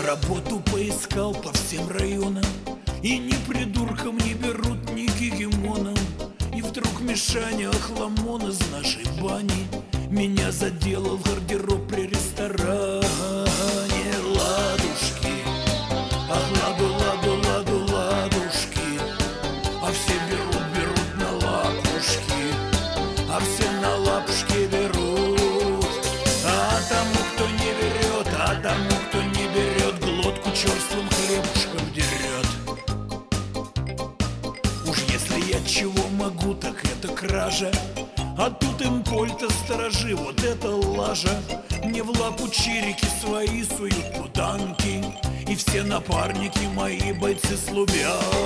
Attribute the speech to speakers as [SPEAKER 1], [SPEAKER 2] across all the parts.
[SPEAKER 1] Работу поискал по всем районам, и ни придурком не берут, ни гегемоном. И вдруг Мишаня Охламон из нашей бани меня заделал в гардероб при ресторане. Ладушки, ах, ладу, ладу, ладу, ладушки, а все берут на лапушки, а все на лапушки берут. А тому, кто не берет, а тому, кто не берет, глотку черствым хлебушком дерет. Уж если я чего могу, так это кража. А тут импольта сторожи, вот это лажа. Мне в лапу чирики свои суют путанки, и все напарники мои бойцы с Лубянки.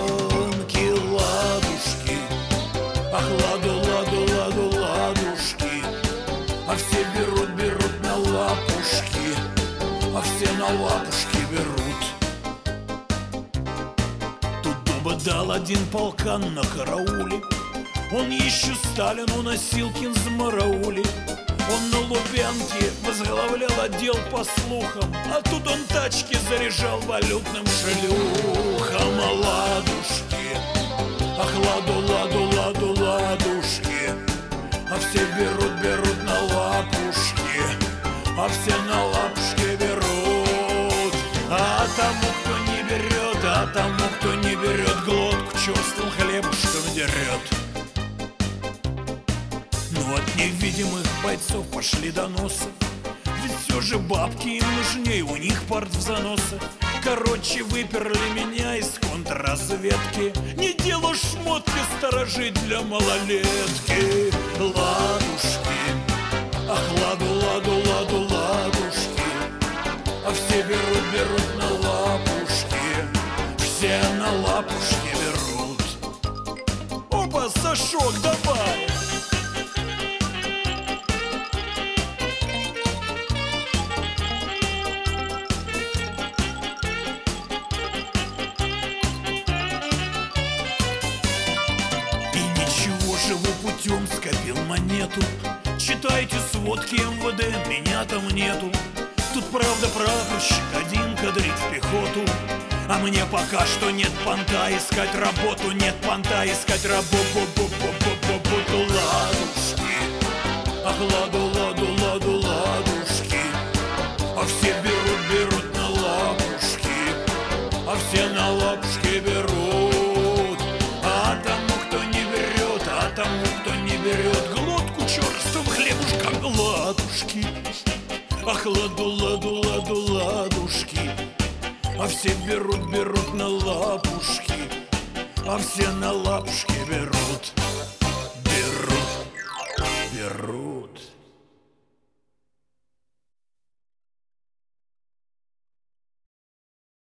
[SPEAKER 1] Ладушки, ах, ладу, ладу, ладу, ладушки, а все берут на лапушки, а все на лапушки берут. Тут дуба дал один полкан на карауле. Он еще Сталину Носилкин замараули. Он на Лубянке возглавлял отдел по слухам, а тут он тачки заряжал валютным шлюхам. А ладушки, ах, ладу, ладу, ладу, ладушки, а все берут на лапушки, а все на лапушки берут. А тому, кто не берет, а тому, кто не берет, глотку черствым хлебушком дерет. Но от невидимых бойцов пошли доносы, ведь все же бабки им нужней, у них парт в заносах. Короче, выперли меня из контрразведки. Не дело шмотки сторожить для малолетки. Ладушки, ах, ладу, ладу, ладу, ладушки, а все берут на лапушки, все на лапушки берут. Опа, Сашок, давай! Живу путем, скопил монету. Читайте сводки МВД, меня там нету. Тут правда прапорщик один кадрит в пехоту, а мне пока что нет понта искать работу, нет понта искать работу. Ладушки, ах, ладу, ладу, ладу, ладушки, а все берут на лапушки, а все на лапушки берут. А тому, кто не берет, а тому, кто не берет, глотку черствым хлебушком. Ладушки, ах, ладу, ладу, ладу, ладушки, а все берут на лапушки, а все на лапушки берут.